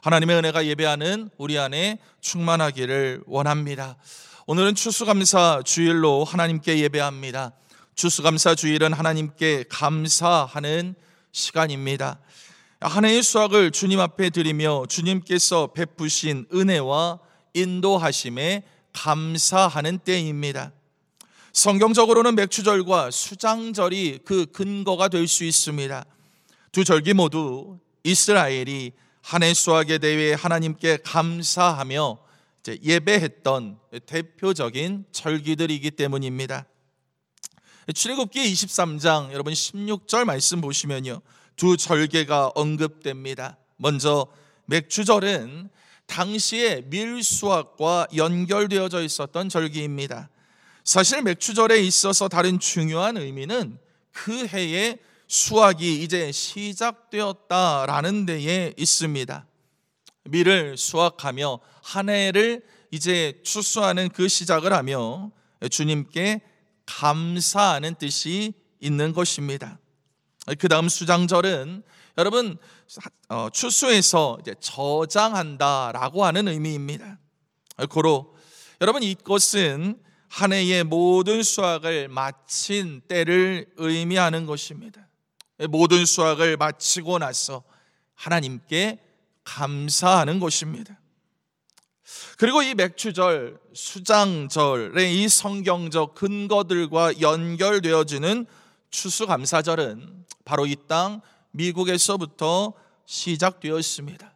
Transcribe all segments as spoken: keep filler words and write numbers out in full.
하나님의 은혜가 예배하는 우리 안에 충만하기를 원합니다. 오늘은 추수감사 주일로 하나님께 예배합니다. 추수감사 주일은 하나님께 감사하는 시간입니다. 한 해의 수확을 주님 앞에 드리며 주님께서 베푸신 은혜와 인도하심에 감사하는 때입니다. 성경적으로는 맥추절과 수장절이 그 근거가 될 수 있습니다. 두 절기 모두 이스라엘이 한 해 수확에 대해 하나님께 감사하며 예배했던 대표적인 절기들이기 때문입니다. 출애굽기 이십삼 장 여러분 십육 절 말씀 보시면요, 두 절개가 언급됩니다. 먼저 맥추절은 당시에 밀수확과 연결되어져 있었던 절기입니다. 사실 맥추절에 있어서 다른 중요한 의미는 그 해에 수확이 이제 시작되었다라는 데에 있습니다. 밀을 수확하며 한 해를 이제 추수하는 그 시작을 하며 주님께 감사하는 뜻이 있는 것입니다. 그 다음 수장절은 여러분 추수해서 이제 저장한다라고 하는 의미입니다. 고로 여러분 이것은 한 해의 모든 수확을 마친 때를 의미하는 것입니다. 모든 수확을 마치고 나서 하나님께 감사하는 것입니다. 그리고 이 맥추절, 수장절의 이 성경적 근거들과 연결되어지는 추수감사절은 바로 이 땅 미국에서부터 시작되었습니다.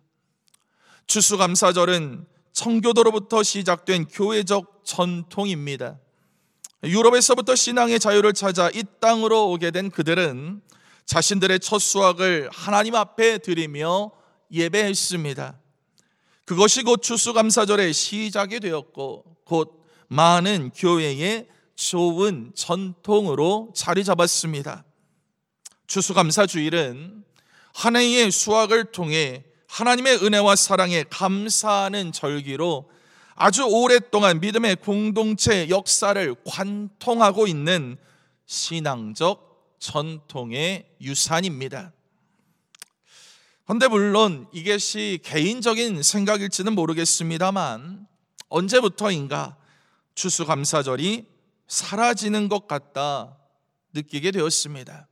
추수감사절은 청교도로부터 시작된 교회적 전통입니다. 유럽에서부터 신앙의 자유를 찾아 이 땅으로 오게 된 그들은 자신들의 첫 수확을 하나님 앞에 드리며 예배했습니다. 그것이 곧 추수감사절의 시작이 되었고 곧 많은 교회의 좋은 전통으로 자리 잡았습니다. 추수감사주일은 한 해의 수확을 통해 하나님의 은혜와 사랑에 감사하는 절기로 아주 오랫동안 믿음의 공동체 역사를 관통하고 있는 신앙적 전통의 유산입니다. 그런데 물론 이것이 개인적인 생각일지는 모르겠습니다만 언제부터인가 추수감사절이 사라지는 것 같다 느끼게 되었습니다.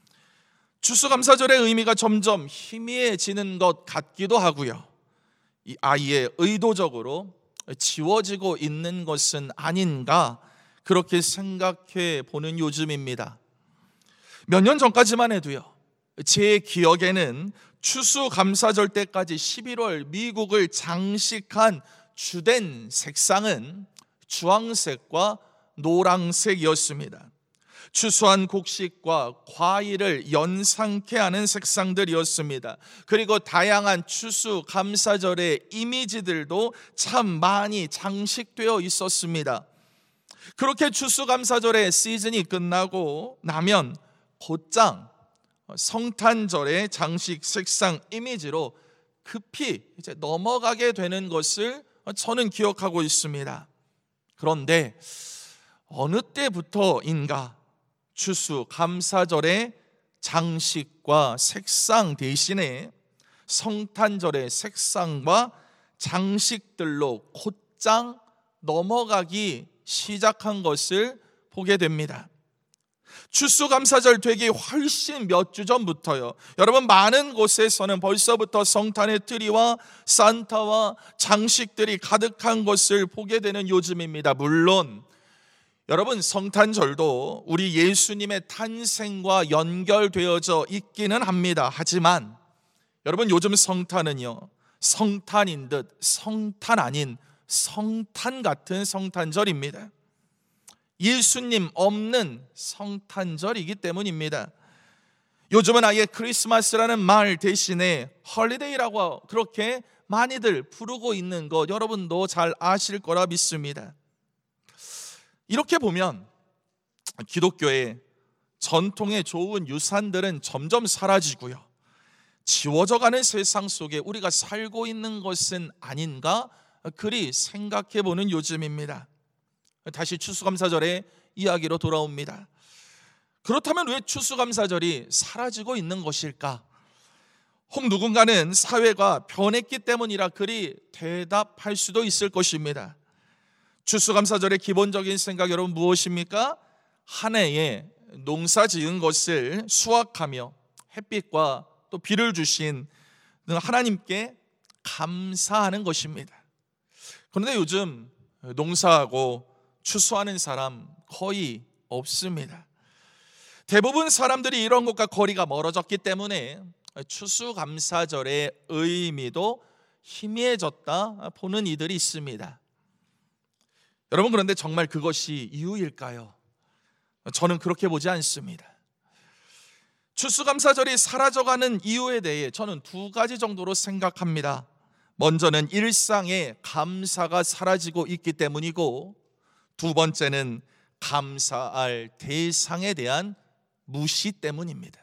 추수감사절의 의미가 점점 희미해지는 것 같기도 하고요, 이 아예 의도적으로 지워지고 있는 것은 아닌가 그렇게 생각해 보는 요즘입니다. 몇 년 전까지만 해도요, 제 기억에는 추수감사절 때까지 십일월 미국을 장식한 주된 색상은 주황색과 노란색이었습니다. 추수한 곡식과 과일을 연상케 하는 색상들이었습니다. 그리고 다양한 추수감사절의 이미지들도 참 많이 장식되어 있었습니다. 그렇게 추수감사절의 시즌이 끝나고 나면 곧장 성탄절의 장식 색상 이미지로 급히 이제 넘어가게 되는 것을 저는 기억하고 있습니다. 그런데 어느 때부터인가 추수감사절의 장식과 색상 대신에 성탄절의 색상과 장식들로 곧장 넘어가기 시작한 것을 보게 됩니다. 추수감사절 되기 훨씬 몇 주 전부터요, 여러분 많은 곳에서는 벌써부터 성탄의 트리와 산타와 장식들이 가득한 것을 보게 되는 요즘입니다. 물론 여러분 성탄절도 우리 예수님의 탄생과 연결되어져 있기는 합니다. 하지만 여러분 요즘 성탄은요, 성탄인 듯 성탄 아닌 성탄 같은 성탄절입니다. 예수님 없는 성탄절이기 때문입니다. 요즘은 아예 크리스마스라는 말 대신에 헐리데이라고 그렇게 많이들 부르고 있는 것 여러분도 잘 아실 거라 믿습니다. 이렇게 보면 기독교의 전통의 좋은 유산들은 점점 사라지고요, 지워져가는 세상 속에 우리가 살고 있는 것은 아닌가 그리 생각해 보는 요즘입니다. 다시 추수감사절의 이야기로 돌아옵니다. 그렇다면 왜 추수감사절이 사라지고 있는 것일까? 혹 누군가는 사회가 변했기 때문이라 그리 대답할 수도 있을 것입니다. 추수감사절의 기본적인 생각 여러분 무엇입니까? 한 해에 농사 지은 것을 수확하며 햇빛과 또 비를 주신 하나님께 감사하는 것입니다. 그런데 요즘 농사하고 추수하는 사람 거의 없습니다. 대부분 사람들이 이런 것과 거리가 멀어졌기 때문에 추수감사절의 의미도 희미해졌다 보는 이들이 있습니다. 여러분, 그런데 정말 그것이 이유일까요? 저는 그렇게 보지 않습니다. 추수감사절이 사라져가는 이유에 대해 저는 두 가지 정도로 생각합니다. 먼저는 일상의 감사가 사라지고 있기 때문이고, 두 번째는 감사할 대상에 대한 무시 때문입니다.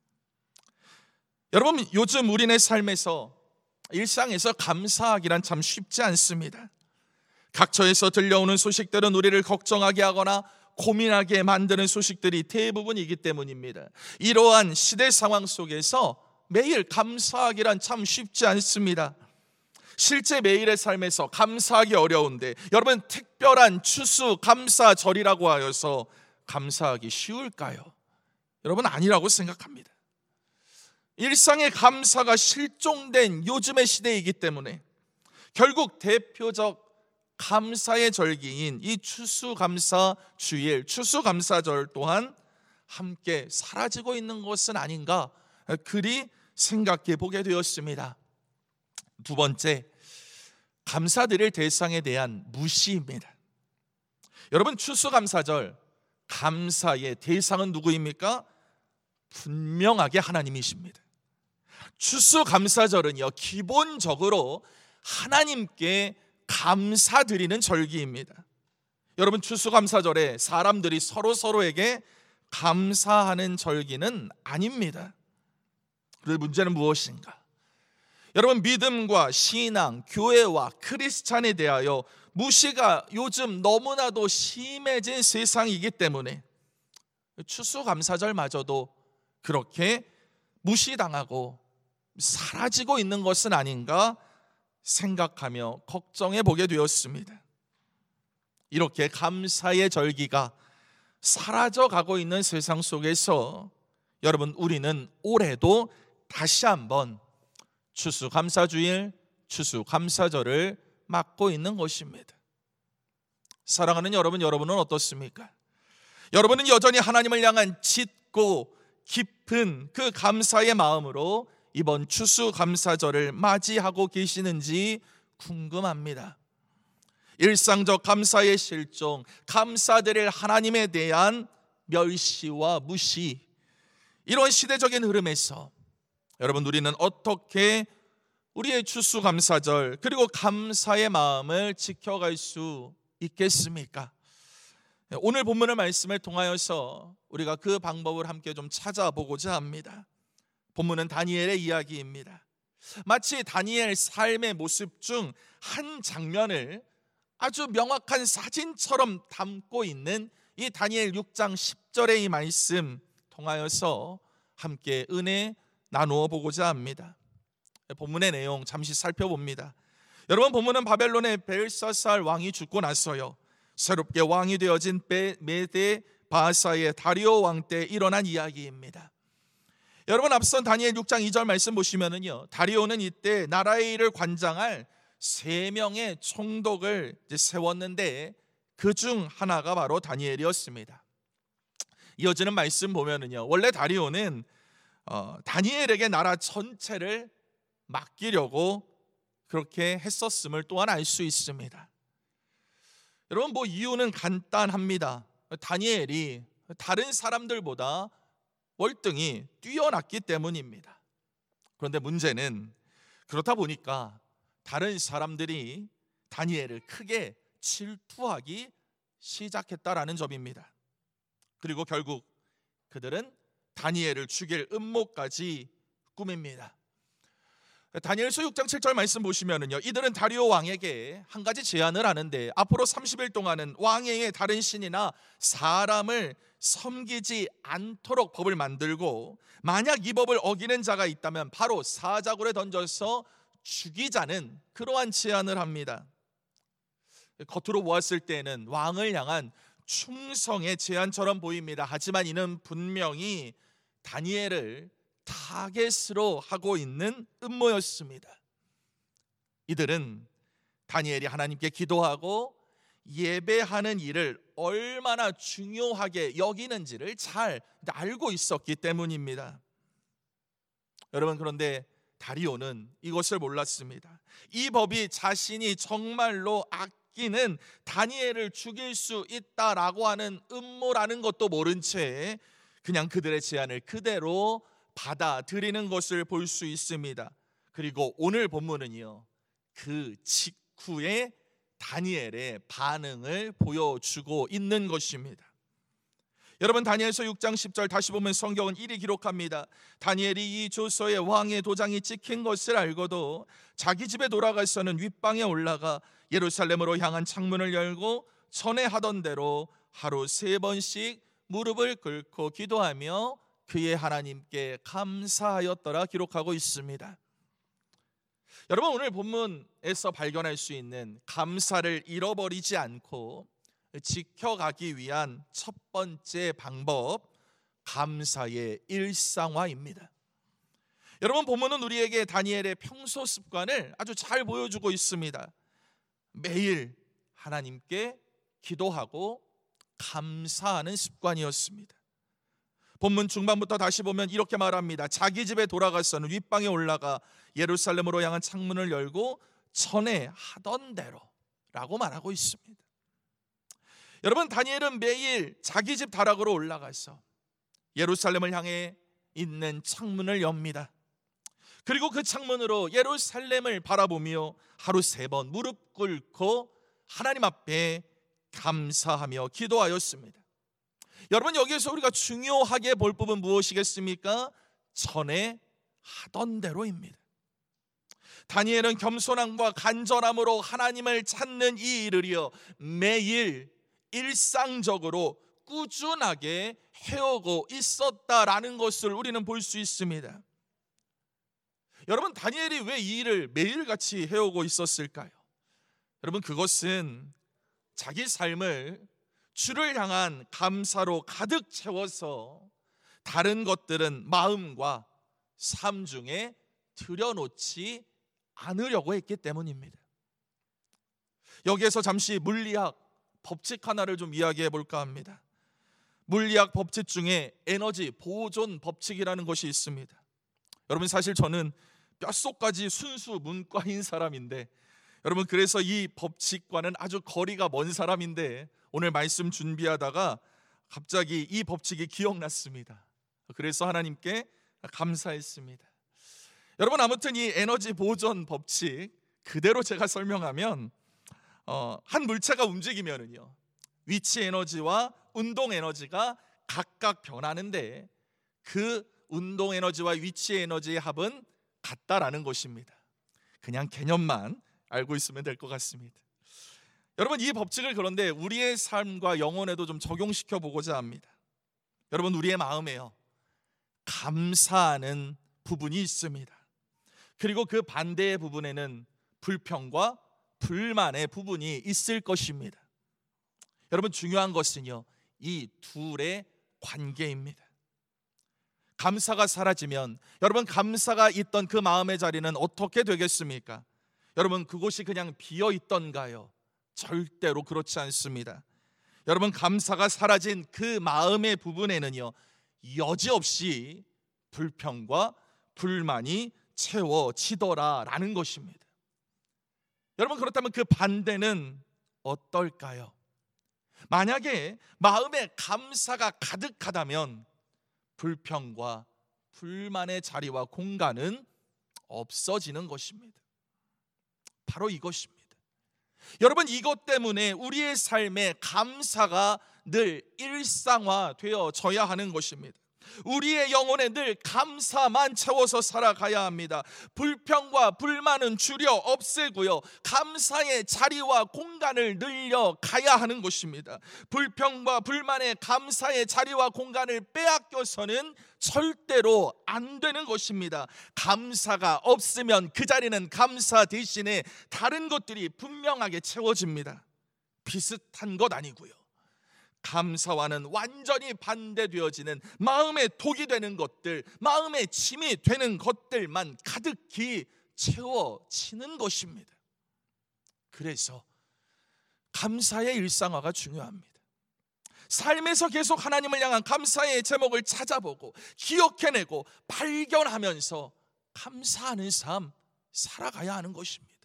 여러분, 요즘 우리네 삶에서 일상에서 감사하기란 참 쉽지 않습니다. 각처에서 들려오는 소식들은 우리를 걱정하게 하거나 고민하게 만드는 소식들이 대부분이기 때문입니다. 이러한 시대 상황 속에서 매일 감사하기란 참 쉽지 않습니다. 실제 매일의 삶에서 감사하기 어려운데 여러분, 특별한 추수 감사절이라고 하여서 감사하기 쉬울까요? 여러분, 아니라고 생각합니다. 일상의 감사가 실종된 요즘의 시대이기 때문에 결국 대표적 감사의 절기인 이 추수감사 주일, 추수감사절 또한 함께 사라지고 있는 것은 아닌가 그리 생각해 보게 되었습니다. 두 번째, 감사드릴 대상에 대한 무시입니다. 여러분, 추수감사절 감사의 대상은 누구입니까? 분명하게 하나님이십니다. 추수감사절은요, 기본적으로 하나님께 감사드리는 절기입니다. 여러분, 추수감사절에 사람들이 서로 서로에게 감사하는 절기는 아닙니다. 그런데 문제는 무엇인가? 여러분, 믿음과 신앙, 교회와 크리스찬에 대하여 무시가 요즘 너무나도 심해진 세상이기 때문에 추수감사절마저도 그렇게 무시당하고 사라지고 있는 것은 아닌가 생각하며 걱정해 보게 되었습니다. 이렇게 감사의 절기가 사라져가고 있는 세상 속에서 여러분, 우리는 올해도 다시 한번 추수감사주일, 추수감사절을 맞고 있는 것입니다. 사랑하는 여러분, 여러분은 어떻습니까? 여러분은 여전히 하나님을 향한 짙고 깊은 그 감사의 마음으로 이번 추수감사절을 맞이하고 계시는지 궁금합니다. 일상적 감사의 실종, 감사드릴 하나님에 대한 멸시와 무시, 이런 시대적인 흐름에서 여러분, 우리는 어떻게 우리의 추수감사절 그리고 감사의 마음을 지켜갈 수 있겠습니까? 오늘 본문의 말씀을 통하여서 우리가 그 방법을 함께 좀 찾아보고자 합니다. 본문은 다니엘의 이야기입니다. 마치 다니엘 삶의 모습 중 한 장면을 아주 명확한 사진처럼 담고 있는 이 다니엘 육 장 십 절의 이 말씀 통하여서 함께 은혜 나누어 보고자 합니다. 본문의 내용 잠시 살펴봅니다. 여러분, 본문은 바벨론의 벨사살 왕이 죽고 나서요, 새롭게 왕이 되어진 메데 바사의 다리오 왕 때 일어난 이야기입니다. 여러분, 앞선 다니엘 육 장 이 절 말씀 보시면은요, 다리오는 이때 나라의 일을 관장할 세 명의 총독을 세웠는데 그 중 하나가 바로 다니엘이었습니다. 이어지는 말씀 보면은요, 원래 다리오는 어, 다니엘에게 나라 전체를 맡기려고 그렇게 했었음을 또한 알 수 있습니다. 여러분, 뭐 이유는 간단합니다. 다니엘이 다른 사람들보다 월등히 뛰어났기 때문입니다. 그런데 문제는 그렇다 보니까 다른 사람들이 다니엘을 크게 질투하기 시작했다라는 점입니다. 그리고 결국 그들은 다니엘을 죽일 음모까지 꾸밉니다. 다니엘서 육 장 칠 절 말씀 보시면은요, 이들은 다리오 왕에게 한 가지 제안을 하는데 앞으로 삼십 일 동안은 왕의 다른 신이나 사람을 섬기지 않도록 법을 만들고, 만약 이 법을 어기는 자가 있다면 바로 사자굴에 던져서 죽이자는 그러한 제안을 합니다. 겉으로 보았을 때는 왕을 향한 충성의 제안처럼 보입니다. 하지만 이는 분명히 다니엘을 타겟으로 하고 있는 음모였습니다. 이들은 다니엘이 하나님께 기도하고 예배하는 일을 얼마나 중요하게 여기는지를 잘 알고 있었기 때문입니다. 여러분, 그런데 다리오는 이것을 몰랐습니다. 이 법이 자신이 정말로 아끼는 다니엘을 죽일 수 있다라고 하는 음모라는 것도 모른 채 그냥 그들의 제안을 그대로 받아들이는 것을 볼 수 있습니다. 그리고 오늘 본문은요, 그 직후에 다니엘의 반응을 보여주고 있는 것입니다. 여러분, 다니엘서 육 장 십 절 다시 보면 성경은 이리 기록합니다. 다니엘이 이 조서에 왕의 도장이 찍힌 것을 알고도 자기 집에 돌아가서는 윗방에 올라가 예루살렘으로 향한 창문을 열고 전에 하던 대로 하루 세 번씩 무릎을 꿇고 기도하며 그의 하나님께 감사하였더라 기록하고 있습니다. 여러분, 오늘 본문에서 발견할 수 있는 감사를 잃어버리지 않고 지켜가기 위한 첫 번째 방법, 감사의 일상화입니다. 여러분, 본문은 우리에게 다니엘의 평소 습관을 아주 잘 보여주고 있습니다. 매일 하나님께 기도하고 감사하는 습관이었습니다. 본문 중반부터 다시 보면 이렇게 말합니다. 자기 집에 돌아가서는 윗방에 올라가 예루살렘으로 향한 창문을 열고 전에 하던 대로 라고 말하고 있습니다. 여러분, 다니엘은 매일 자기 집 다락으로 올라가서 예루살렘을 향해 있는 창문을 엽니다. 그리고 그 창문으로 예루살렘을 바라보며 하루 세 번 무릎 꿇고 하나님 앞에 감사하며 기도하였습니다. 여러분, 여기에서 우리가 중요하게 볼 부분 무엇이겠습니까? 전에 하던 대로입니다. 다니엘은 겸손함과 간절함으로 하나님을 찾는 이 일을요, 매일 일상적으로 꾸준하게 해오고 있었다라는 것을 우리는 볼 수 있습니다. 여러분, 다니엘이 왜 이 일을 매일같이 해오고 있었을까요? 여러분, 그것은 자기 삶을 주를 향한 감사로 가득 채워서 다른 것들은 마음과 삶 중에 들여놓지 않으려고 했기 때문입니다. 여기에서 잠시 물리학 법칙 하나를 좀 이야기해 볼까 합니다. 물리학 법칙 중에 에너지 보존 법칙이라는 것이 있습니다. 여러분, 사실 저는 뼛속까지 순수 문과인 사람인데, 여러분, 그래서 이 법칙과는 아주 거리가 먼 사람인데 오늘 말씀 준비하다가 갑자기 이 법칙이 기억났습니다. 그래서 하나님께 감사했습니다. 여러분, 아무튼 이 에너지 보존 법칙 그대로 제가 설명하면 어, 한 물체가 움직이면은요, 위치 에너지와 운동 에너지가 각각 변하는데 그 운동 에너지와 위치 에너지의 합은 같다라는 것입니다. 그냥 개념만 알고 있으면 될 것 같습니다. 여러분, 이 법칙을 그런데 우리의 삶과 영혼에도 좀 적용시켜 보고자 합니다. 여러분, 우리의 마음에요, 감사하는 부분이 있습니다. 그리고 그 반대의 부분에는 불평과 불만의 부분이 있을 것입니다. 여러분, 중요한 것은요, 이 둘의 관계입니다. 감사가 사라지면 여러분, 감사가 있던 그 마음의 자리는 어떻게 되겠습니까? 여러분, 그곳이 그냥 비어 있던가요? 절대로 그렇지 않습니다. 여러분, 감사가 사라진 그 마음의 부분에는요, 여지없이 불평과 불만이 채워지더라라는 것입니다. 여러분, 그렇다면 그 반대는 어떨까요? 만약에 마음에 감사가 가득하다면 불평과 불만의 자리와 공간은 없어지는 것입니다. 바로 이것입니다. 여러분, 이것 때문에 우리의 삶에 감사가 늘 일상화되어져야 하는 것입니다. 우리의 영혼에 늘 감사만 채워서 살아가야 합니다. 불평과 불만은 줄여 없애고요, 감사의 자리와 공간을 늘려 가야 하는 것입니다. 불평과 불만의 감사의 자리와 공간을 빼앗겨서는 절대로 안 되는 것입니다. 감사가 없으면 그 자리는 감사 대신에 다른 것들이 분명하게 채워집니다. 비슷한 것 아니고요, 감사와는 완전히 반대되어지는 마음의 독이 되는 것들, 마음의 짐이 되는 것들만 가득히 채워지는 것입니다. 그래서 감사의 일상화가 중요합니다. 삶에서 계속 하나님을 향한 감사의 제목을 찾아보고 기억해내고 발견하면서 감사하는 삶 살아가야 하는 것입니다.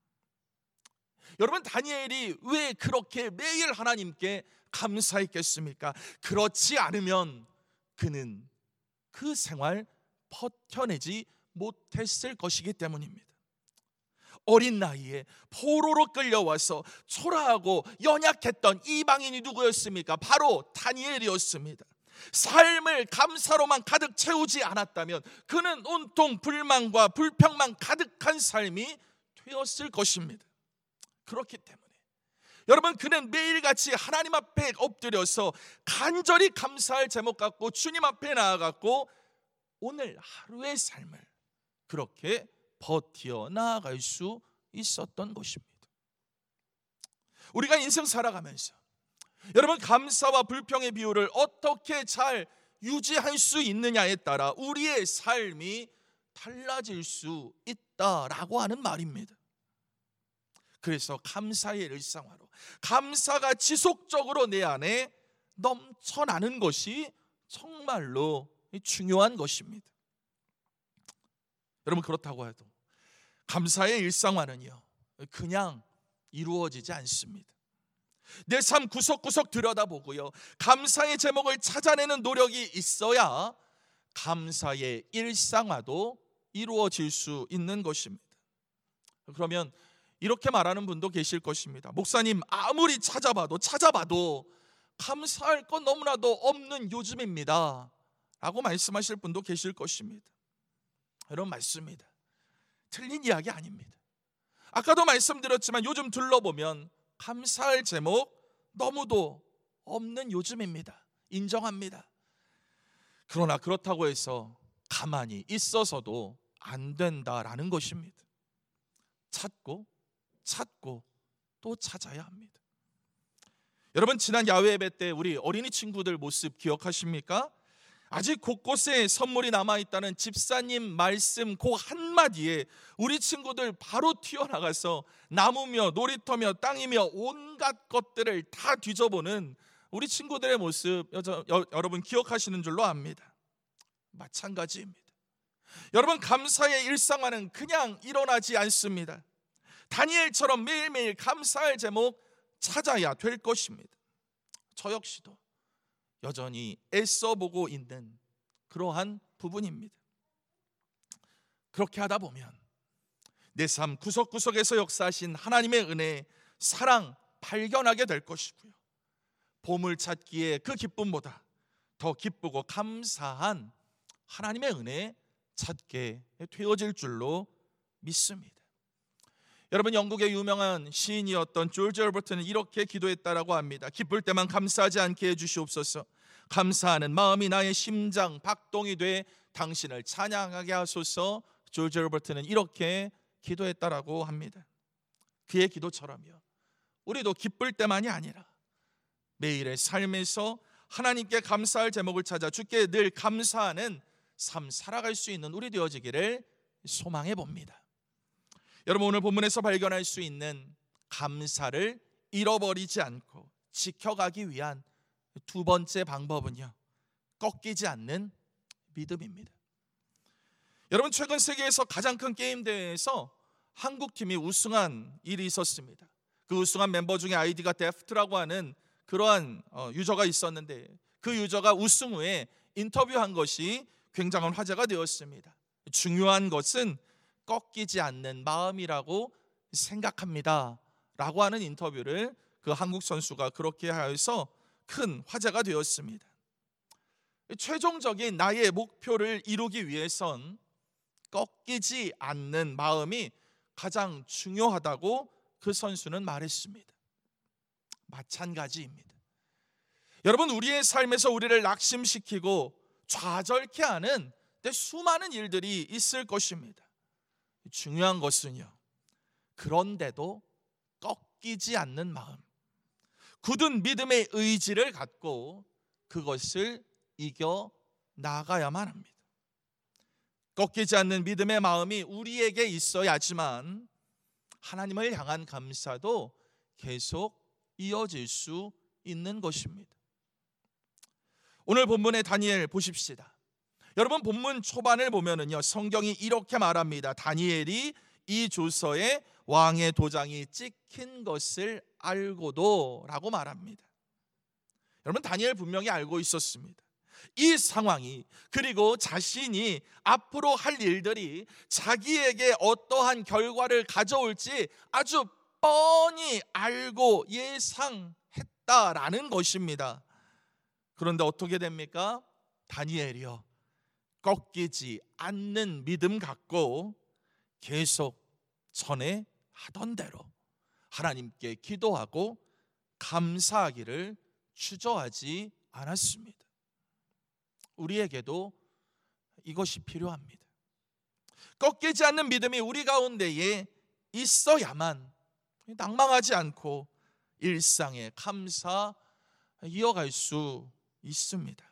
여러분, 다니엘이 왜 그렇게 매일 하나님께 감사했겠습니까? 그렇지 않으면 그는 그 생활 버텨내지 못했을 것이기 때문입니다. 어린 나이에 포로로 끌려와서 초라하고 연약했던 이방인이 누구였습니까? 바로 다니엘이었습니다. 삶을 감사로만 가득 채우지 않았다면 그는 온통 불만과 불평만 가득한 삶이 되었을 것입니다. 그렇기 때문에 여러분, 그는 매일같이 하나님 앞에 엎드려서 간절히 감사할 제목 갖고 주님 앞에 나아갔고 오늘 하루의 삶을 그렇게 버티어 나아갈 수 있었던 것입니다. 우리가 인생 살아가면서 여러분, 감사와 불평의 비율을 어떻게 잘 유지할 수 있느냐에 따라 우리의 삶이 달라질 수 있다라고 하는 말입니다. 그래서 감사의 일상화로, 감사가 지속적으로 내 안에 넘쳐나는 것이 정말로 중요한 것입니다. 여러분, 그렇다고 해도 감사의 일상화는요 그냥 이루어지지 않습니다. 내 삶 구석구석 들여다보고요, 감사의 제목을 찾아내는 노력이 있어야 감사의 일상화도 이루어질 수 있는 것입니다. 그러면 이렇게 말하는 분도 계실 것입니다. 목사님, 아무리 찾아봐도 찾아봐도 감사할 건 너무나도 없는 요즘입니다 라고 말씀하실 분도 계실 것입니다. 여러분, 맞습니다. 틀린 이야기 아닙니다. 아까도 말씀드렸지만 요즘 둘러보면 감사할 제목 너무도 없는 요즘입니다. 인정합니다. 그러나 그렇다고 해서 가만히 있어서도 안 된다라는 것입니다. 찾고 찾고 또 찾아야 합니다. 여러분, 지난 야외 예배 때 우리 어린이 친구들 모습 기억하십니까? 아직 곳곳에 선물이 남아있다는 집사님 말씀 그 한마디에 우리 친구들 바로 튀어나가서 나무며 놀이터며 땅이며 온갖 것들을 다 뒤져보는 우리 친구들의 모습 여저, 여, 여러분 기억하시는 줄로 압니다. 마찬가지입니다. 여러분, 감사의 일상화는 그냥 일어나지 않습니다. 다니엘처럼 매일매일 감사할 제목 찾아야 될 것입니다. 저 역시도 여전히 애써보고 있는 그러한 부분입니다. 그렇게 하다 보면 내 삶 구석구석에서 역사하신 하나님의 은혜, 사랑 발견하게 될 것이고요, 보물찾기의 그 기쁨보다 더 기쁘고 감사한 하나님의 은혜 찾게 되어질 줄로 믿습니다. 여러분, 영국의 유명한 시인이었던 조지 얼버튼은 이렇게 기도했다라고 합니다. 기쁠 때만 감사하지 않게 해주시옵소서. 감사하는 마음이 나의 심장 박동이 돼 당신을 찬양하게 하소서. 조지 얼버튼은 이렇게 기도했다라고 합니다. 그의 기도처럼요, 우리도 기쁠 때만이 아니라 매일의 삶에서 하나님께 감사할 제목을 찾아 주께 늘 감사하는 삶 살아갈 수 있는 우리 되어지기를 소망해 봅니다. 여러분, 오늘 본문에서 발견할 수 있는 감사를 잃어버리지 않고 지켜가기 위한 두 번째 방법은요, 꺾이지 않는 믿음입니다. 여러분, 최근 세계에서 가장 큰 게임 대회에서 한국팀이 우승한 일이 있었습니다. 그 우승한 멤버 중에 아이디가 데프트라고 하는 그러한 유저가 있었는데 그 유저가 우승 후에 인터뷰한 것이 굉장한 화제가 되었습니다. 중요한 것은 꺾이지 않는 마음이라고 생각합니다 라고 하는 인터뷰를 그 한국 선수가 그렇게 하여서 큰 화제가 되었습니다. 최종적인 나의 목표를 이루기 위해선 꺾이지 않는 마음이 가장 중요하다고 그 선수는 말했습니다. 마찬가지입니다. 여러분, 우리의 삶에서 우리를 낙심시키고 좌절케 하는 수많은 일들이 있을 것입니다. 중요한 것은요, 그런데도 꺾이지 않는 마음, 굳은 믿음의 의지를 갖고 그것을 이겨 나가야만 합니다. 꺾이지 않는 믿음의 마음이 우리에게 있어야지만 하나님을 향한 감사도 계속 이어질 수 있는 것입니다. 오늘 본문의 다니엘 보십시다. 여러분, 본문 초반을 보면은요, 성경이 이렇게 말합니다. 다니엘이 이 조서에 왕의 도장이 찍힌 것을 알고도 라고 말합니다. 여러분, 다니엘 분명히 알고 있었습니다. 이 상황이, 그리고 자신이 앞으로 할 일들이 자기에게 어떠한 결과를 가져올지 아주 뻔히 알고 예상했다라는 것입니다. 그런데 어떻게 됩니까? 다니엘이요, 꺾이지 않는 믿음 갖고 계속 전에 하던 대로 하나님께 기도하고 감사하기를 주저하지 않았습니다. 우리에게도 이것이 필요합니다. 꺾이지 않는 믿음이 우리 가운데에 있어야만 낭망하지 않고 일상의 감사 이어갈 수 있습니다.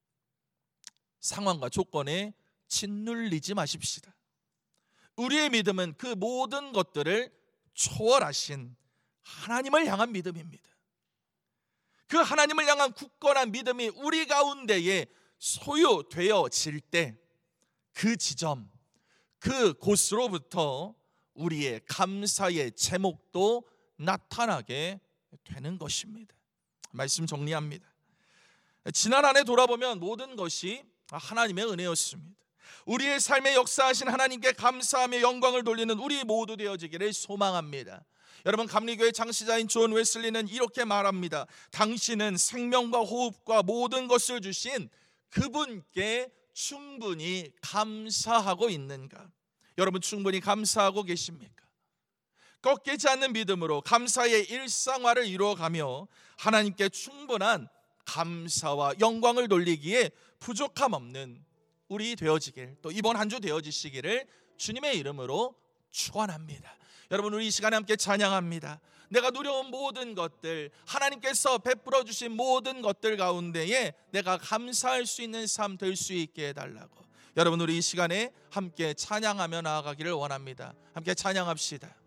상황과 조건에 짓눌리지 마십시다. 우리의 믿음은 그 모든 것들을 초월하신 하나님을 향한 믿음입니다. 그 하나님을 향한 굳건한 믿음이 우리 가운데에 소유되어질 때 그 지점, 그 곳으로부터 우리의 감사의 제목도 나타나게 되는 것입니다. 말씀 정리합니다. 지난 한 해 돌아보면 모든 것이 하나님의 은혜였습니다. 우리의 삶에 역사하신 하나님께 감사하며 영광을 돌리는 우리 모두 되어지기를 소망합니다. 여러분, 감리교회 창시자인 존 웨슬리는 이렇게 말합니다. 당신은 생명과 호흡과 모든 것을 주신 그분께 충분히 감사하고 있는가? 여러분, 충분히 감사하고 계십니까? 꺾이지 않는 믿음으로 감사의 일상화를 이루어가며 하나님께 충분한 감사와 영광을 돌리기에 부족함 없는 우리 되어지길, 또 이번 한 주 되어지시기를 주님의 이름으로 축원합니다. 여러분, 우리 이 시간에 함께 찬양합니다. 내가 누려온 모든 것들, 하나님께서 베풀어 주신 모든 것들 가운데에 내가 감사할 수 있는 삶 될 수 있게 해달라고. 여러분, 우리 이 시간에 함께 찬양하며 나아가기를 원합니다. 함께 찬양합시다.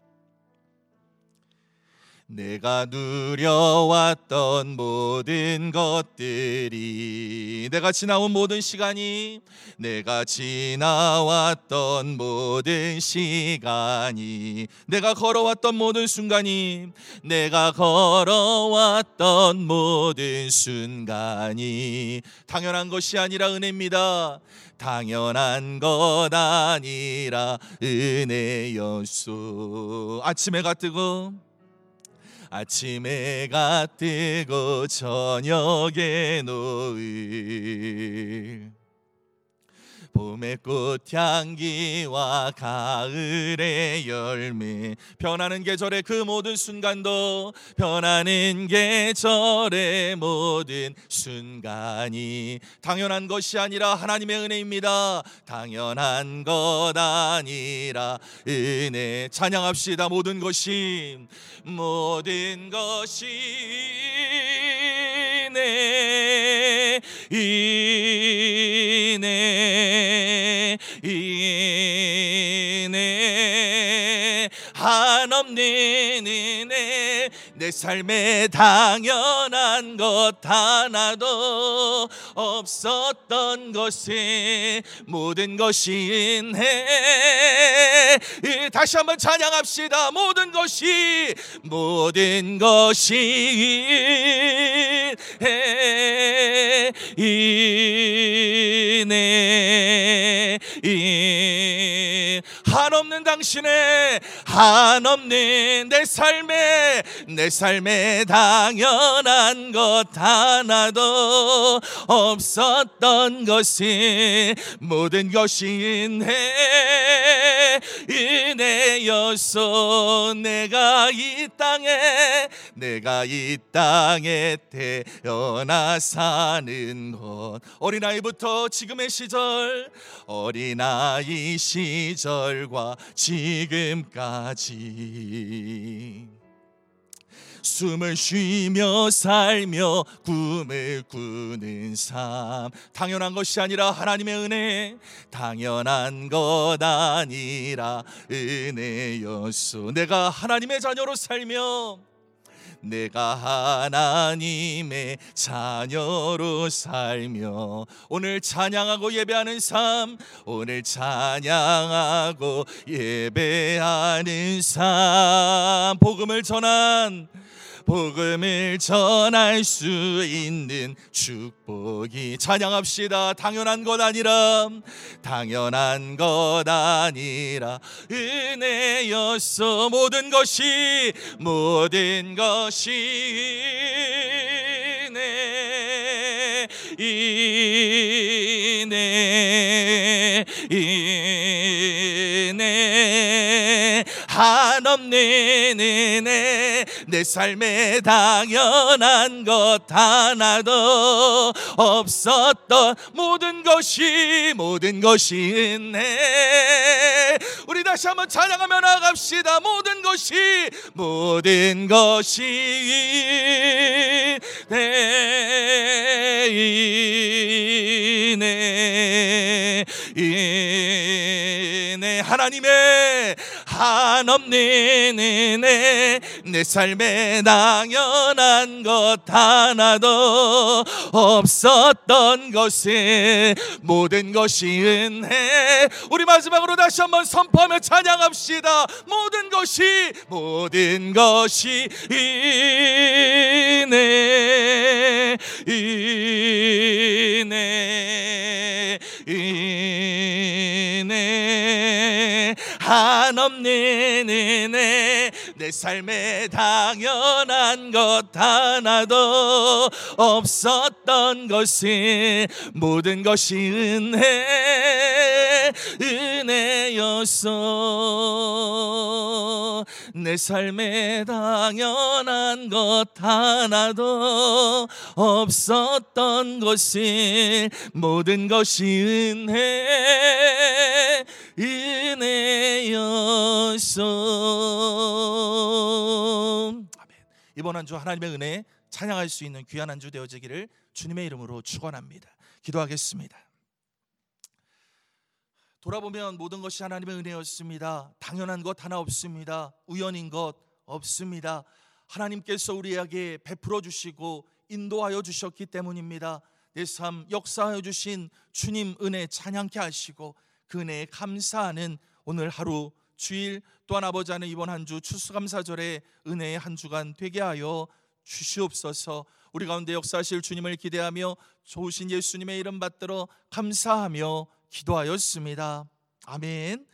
내가 누려왔던 모든 것들이, 내가 지나온 모든 시간이, 내가 지나왔던 모든 시간이, 내가 걸어왔던 모든 순간이, 내가 걸어왔던 모든 순간이 당연한 것이 아니라 은혜입니다. 당연한 것 아니라 은혜였소. 아침 해가 뜨고 아침 해가 뜨고 저녁에 노을, 봄의 꽃향기와 가을의 열매, 변하는 계절의 그 모든 순간도, 변하는 계절의 모든 순간이 당연한 것이 아니라 하나님의 은혜입니다. 당연한 것 아니라 은혜. 찬양합시다. 모든 것이, 모든 것이 이네, 이네, 이네, 한없는 은혜. 내 삶에 당연한 것 하나도 없었던 것에 모든 것이 은혜. 다시 한번 찬양합시다. 모든 것이, 모든 것이 은혜, 인내, 인 한없는 당신의, 한없는 내 삶에 내 삶에 당연한 것 하나도 없었던 것이 모든 것이 은혜 은혜였소. 내가 이 땅에 내가 이 땅에 태어나 사는 것, 어린아이부터 지금의 시절, 어린아이 시절과 지금까지 숨을 쉬며 살며 꿈을 꾸는 삶, 당연한 것이 아니라 하나님의 은혜, 당연한 것 아니라 은혜였소. 내가 하나님의 자녀로 살며 내가 하나님의 자녀로 살며 오늘 찬양하고 예배하는 삶, 오늘 찬양하고 예배하는 삶, 복음을 전한 복음을 전할 수 있는 축복이, 찬양합시다. 당연한 것 아니라 당연한 것 아니라 은혜였어. 모든 것이 모든 것이 은혜 은혜 은혜 한없는 은혜 내 삶에 당연한 것 하나도 없었던 모든 것이 모든 것이 은혜. 우리 다시 한번 찬양하며 나갑시다. 모든 것이 모든 것이 은혜 은혜 은혜 하나님의 한없는 은혜 내 삶에 당연한 것 하나도 없었던 것은 모든 것이 은혜. 우리 마지막으로 다시 한번 선포하며 찬양합시다. 모든 것이 모든 것이 은혜 은혜 은혜 한없는 은혜 내 삶에 당연한 것 하나도 없었던 것은 모든 것이 은혜 은혜였어. 내 삶에 당연한 것 하나도 없었던 것은 모든 것이 은혜 은혜였어. 아멘. 이번 한 주 하나님의 은혜 찬양할 수 있는 귀한 한 주 되어지기를 주님의 이름으로 축원합니다. 기도하겠습니다. 돌아보면 모든 것이 하나님의 은혜였습니다. 당연한 것 하나 없습니다. 우연인 것 없습니다. 하나님께서 우리에게 베풀어 주시고 인도하여 주셨기 때문입니다. 내 삶 역사하여 주신 주님 은혜 찬양케 하시고 그 은혜에 감사하는 오늘 하루 주일, 또한 아버지 하나님 이번 한 주 추수감사절의 은혜의 한 주간 되게 하여 주시옵소서. 우리 가운데 역사하실 주님을 기대하며 좋으신 예수님의 이름 받들어 감사하며 기도하였습니다. 아멘.